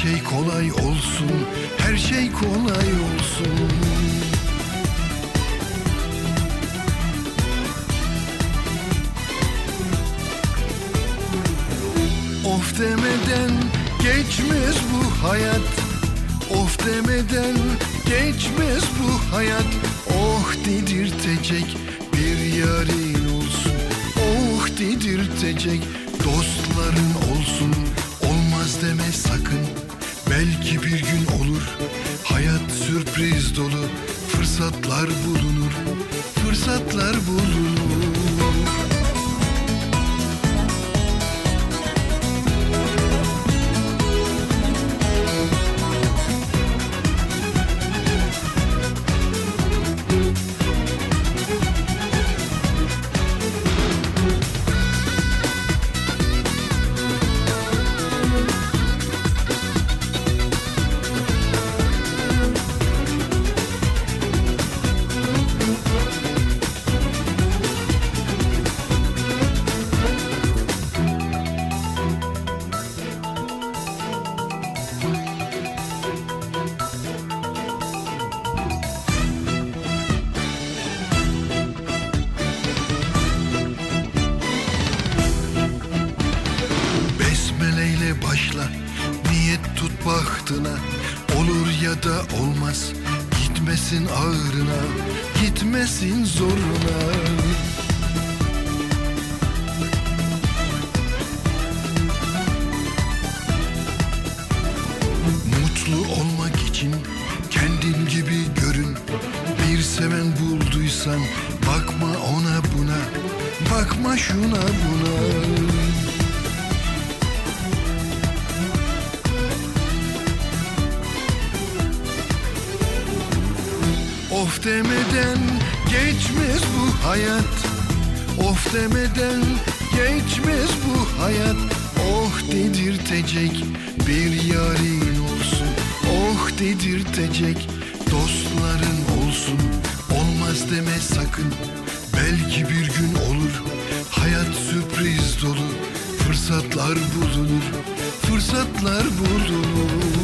şey kolay olsun, her şey kolay olsun. Of demeden geçmez bu hayat, of demeden geçmez bu hayat. Oh dedirtecek bir yarın olsun, oh dedirtecek dostların olsun. Olmaz deme sakın, belki bir gün olur. Hayat sürpriz dolu, fırsatlar bulunur, fırsatlar bulunur. Başla, niyet tut bahtına, olur ya da olmaz. Gitmesin ağrına, gitmesin zoruna. Mutlu olmak için kendin gibi görün. Bir seven bulduysan bakma ona buna, bakma şuna buna. Of demeden geçmez bu hayat, of demeden geçmez bu hayat. Oh dedirtecek bir yarın olsun, oh dedirtecek dostların olsun. Olmaz deme sakın, belki bir gün olur. Hayat sürpriz dolu, fırsatlar bulunur, fırsatlar bulunur.